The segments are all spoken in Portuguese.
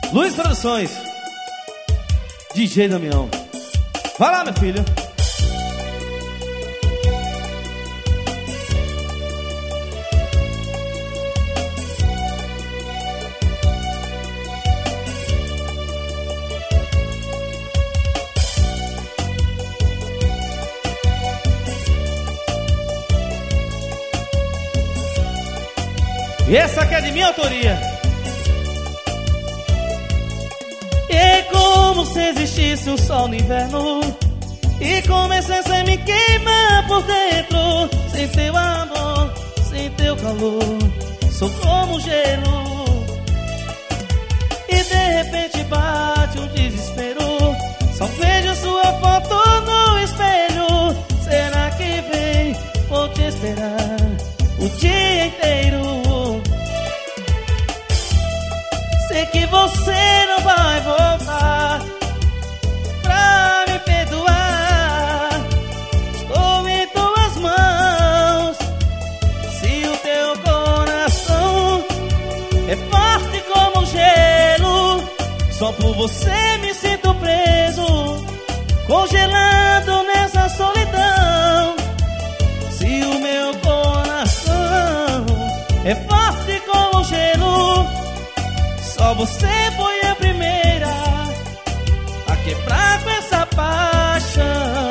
Luiz Produções, DJ Damião. Vai lá, meu filho. E essa aqui é de minha autoria. E como se existisse um sol no inverno e começasse a me queimar por dentro. Sem teu amor, sem teu calor, sou como gelo. E de repente bate um desespero, só vejo sua foto no espelho. Será que vem? Vou te esperar o dia inteiro. Sei que você não vai voltar pra me perdoar. Estou em tuas mãos. Se o teu coração é forte como gelo, só por você me sinto preso, congelado nessa solidão. Se o meu coração é forte como gelo, só você foi a primeira a quebrar com essa paixão.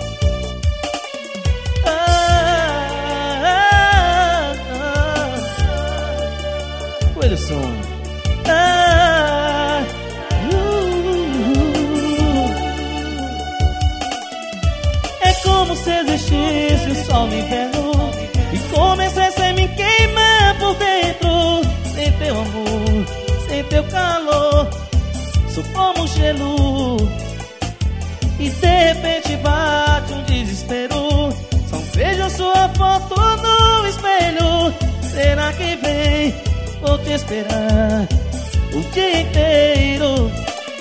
Coelho som. É como se existisse um sol no inverno e começasse a me queimar por dentro. Sem teu amor, sem teu calor, sou como gelo. E de repente bate um desespero, só vejo sua foto no espelho. Será que vem? Vou te esperar o dia inteiro.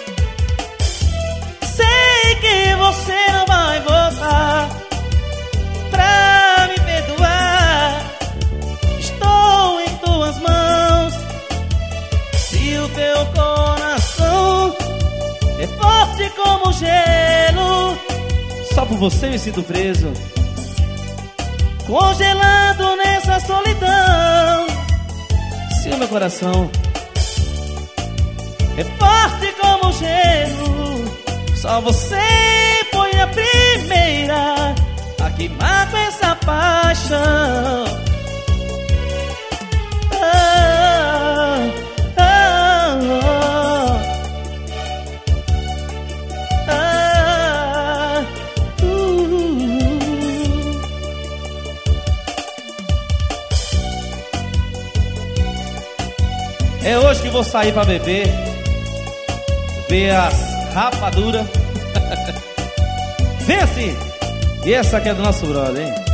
Sei que você não vai voltar pra me perdoar. Estou em tuas mãos. Se o teu coração é forte como gelo, só por você me sinto preso, congelado nessa solidão. Se o meu coração é forte como gelo, só você foi a primeira a queimar com essa paixão. É hoje que vou sair pra beber, ver as rapaduras. Vem assim. E essa aqui é do nosso brother, hein?